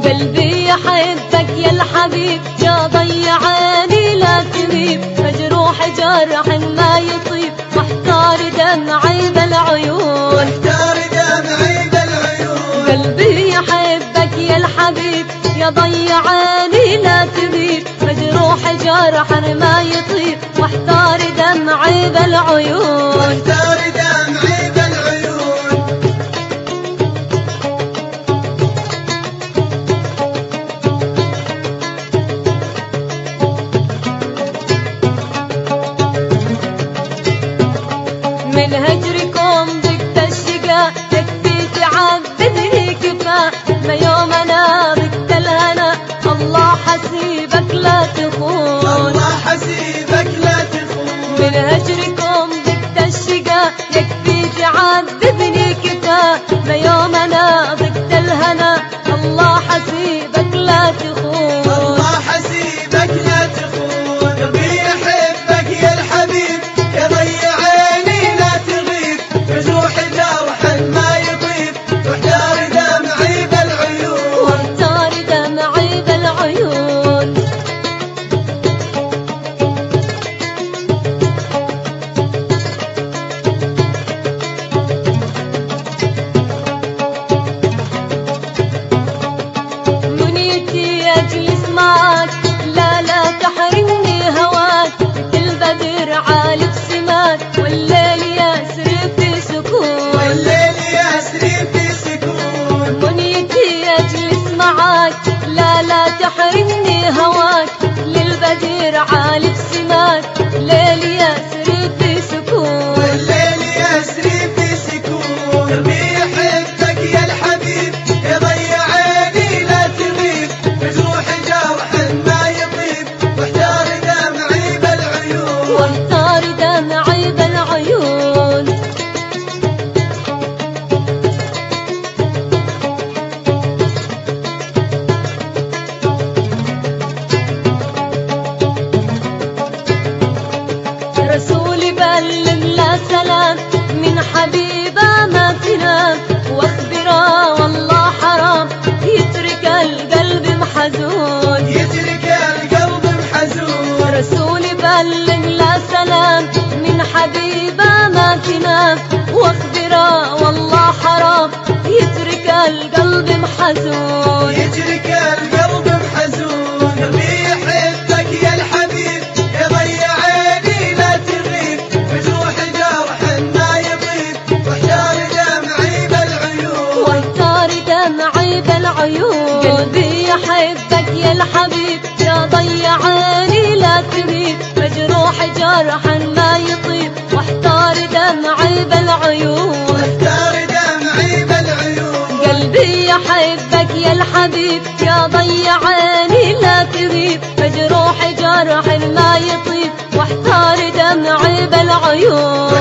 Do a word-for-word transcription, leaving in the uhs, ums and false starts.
قلبي يحبك يا الحبيب، يا ضيع عيني لا تغيب، مجروح جرح ما يطيب، واحتار دمعي بالعيون، واحتار دمعي بالعيون. قلبي يحبك يا الحبيب، يا ضيع عيني لا تغيب، مجروح جرح ما يطيب، واحتار دمعي بالعيون، واحتار دمعي بالعيون. من هجركم ضد الشقا يكفي تعذبني كفا، ما يوم انا ضد الهنا الله حسيبك لا تخون، الله حسيبك لا تخون. من هجركم ضد الشقا يكفي تعذبني كفا، ما يوم انا ضد الهنا الله حسيبك لا تخون، الله حسيبك لا تخون. قلبي يحبك يا الحبيب، يا ضيع عيني لا تغيب، مجروح جرح ما يطيب، واحتار دمعي بالعيون، واحتار دمعي بالعيون. منيتي اجلس معك، لا لا تحرمني هواك، مثل بدر عالي بسماك، والليل يسري في سكون، والليل يسري في سكون. منيتي اجلس معك، لا لا تحرمني هواك، للبدر عالي بسماك، ليل يسري في سكون، والليل يسري في سكون. قلبي يحبك يا الحبيب، يا ضيع عيني لا تغيب، مجروح جرح ما يطيب، واحتار دمعي بالعيون، واحتار دمعي بالعيون. رسولي بلغ لا سلام من حبيبه ما تنام، واخبره والله حرام يترك القلب محزون، يترك القلب محزون. رسولي بلغ لا سلام من حبيبه ما تنام، واخبره والله حرام يترك القلب محزون، يترك القلب محزون. قلبي يحبك يا الحبيب، يا ضيع عيني لا تغيب، مجروح جرح ما يطيب، واحتار دمعي بالعيون، واحتار دمعي بالعيون. قلبي يحبك يا الحبيب، يا ضيع عيني لا تغيب، مجروح جرح ما يطيب، واحتار دمعي بالعيون، واحتار دمعي بالعيون. قلبي يحبك يا الحبيب، يا ضيع عيني لا تغيب، مجروح جرح ما يطيب، واحتار دمعي بالعيون.